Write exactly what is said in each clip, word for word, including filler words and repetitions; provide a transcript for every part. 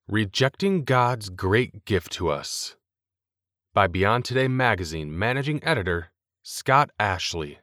Rejecting God's Great Gift to Us by Beyond Today Magazine Managing Editor Scott Ashley.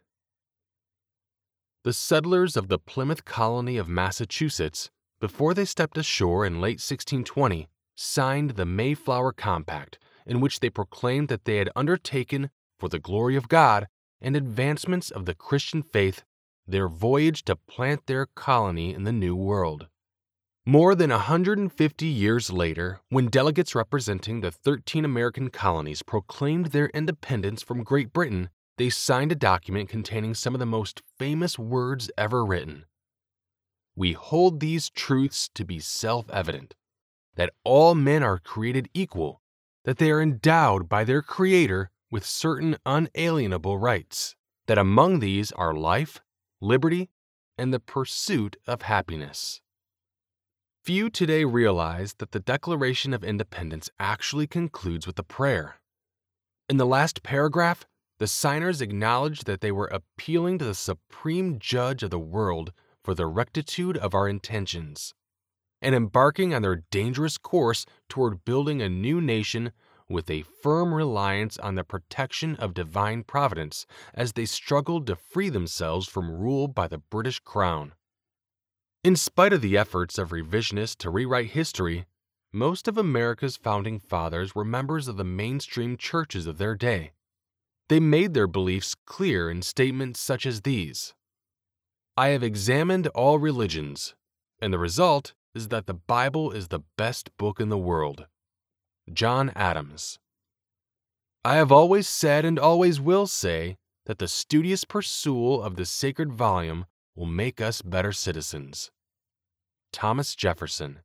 The settlers of the Plymouth colony of Massachusetts, before they stepped ashore in late sixteen twenty, signed the Mayflower Compact, in which they proclaimed that they had undertaken, for the glory of God and advancements of the Christian faith, their voyage to plant their colony in the New World. More than one hundred fifty years later, when delegates representing the thirteen American colonies proclaimed their independence from Great Britain, they signed a document containing some of the most famous words ever written. We hold these truths to be self-evident, that all men are created equal, that they are endowed by their Creator with certain unalienable rights, that among these are life, liberty, and the pursuit of happiness. Few today realize that the Declaration of Independence actually concludes with a prayer. In the last paragraph, the signers acknowledged that they were appealing to the supreme judge of the world for the rectitude of our intentions, and embarking on their dangerous course toward building a new nation with a firm reliance on the protection of divine providence as they struggled to free themselves from rule by the British Crown. In spite of the efforts of revisionists to rewrite history, most of America's founding fathers were members of the mainstream churches of their day. They made their beliefs clear in statements such as these: I have examined all religions, and the result is that the Bible is the best book in the world. John Adams. I have always said and always will say that the studious perusal of the sacred volume will make us better citizens. Thomas Jefferson.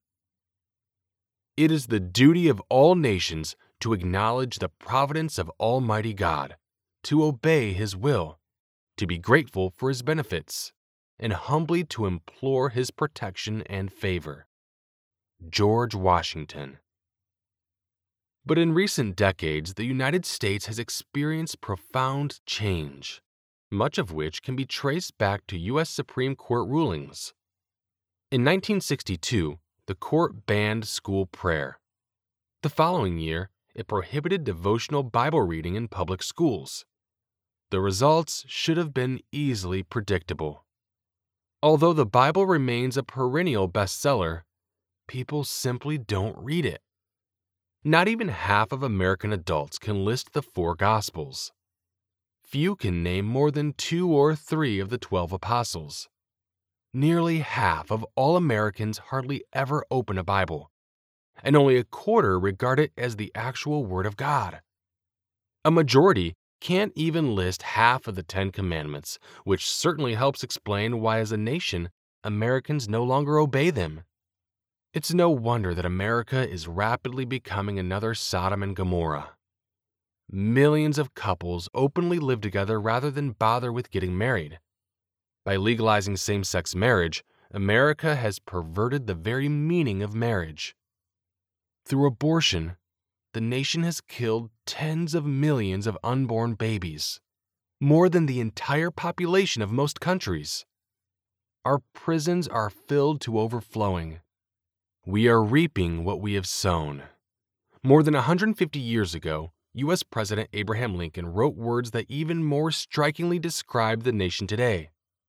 It is the duty of all nations to acknowledge the providence of Almighty God, to obey His will, to be grateful for His benefits, and humbly to implore His protection and favor. George Washington. But in recent decades, the United States has experienced profound change, much of which can be traced back to U S Supreme Court rulings. In nineteen sixty-two, the court banned school prayer. The following year, it prohibited devotional Bible reading in public schools. The results should have been easily predictable. Although the Bible remains a perennial bestseller, people simply don't read it. Not even half of American adults can list the four Gospels. Few can name more than two or three of the twelve apostles. Nearly half of all Americans hardly ever open a Bible, and only a quarter regard it as the actual Word of God. A majority can't even list half of the Ten Commandments, which certainly helps explain why, as a nation, Americans no longer obey them. It's no wonder that America is rapidly becoming another Sodom and Gomorrah. Millions of couples openly live together rather than bother with getting married. By legalizing same-sex marriage, America has perverted the very meaning of marriage. Through abortion, the nation has killed tens of millions of unborn babies, more than the entire population of most countries. Our prisons are filled to overflowing. We are reaping what we have sown. More than one hundred fifty years ago, U S President Abraham Lincoln wrote words that even more strikingly describe the nation today.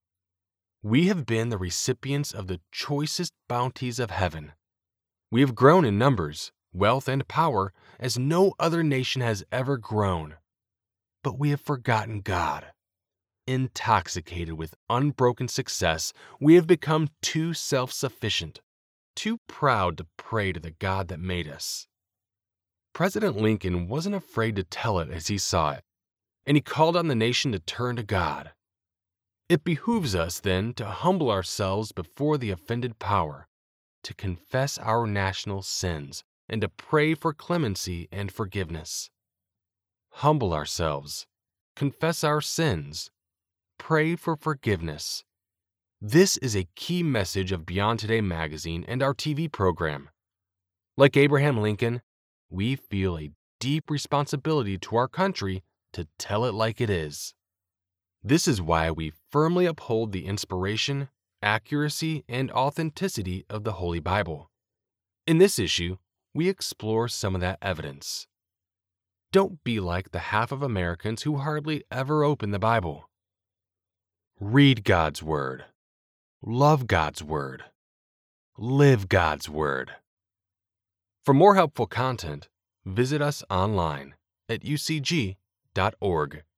We have been the recipients of the choicest bounties of heaven. We have grown in numbers, wealth, and power as no other nation has ever grown. But we have forgotten God. Intoxicated with unbroken success, we have become too self-sufficient, too proud to pray to the God that made us. President Lincoln wasn't afraid to tell it as he saw it, and he called on the nation to turn to God. It behooves us, then, to humble ourselves before the offended power, to confess our national sins, and to pray for clemency and forgiveness. Humble ourselves, confess our sins, pray for forgiveness. This is a key message of Beyond Today magazine and our T V program. Like Abraham Lincoln, we feel a deep responsibility to our country to tell it like it is. This is why we firmly uphold the inspiration, accuracy, and authenticity of the Holy Bible. In this issue, we explore some of that evidence. Don't be like the half of Americans who hardly ever open the Bible. Read God's Word. Love God's Word. Live God's Word. For more helpful content, visit us online at u c g dot org.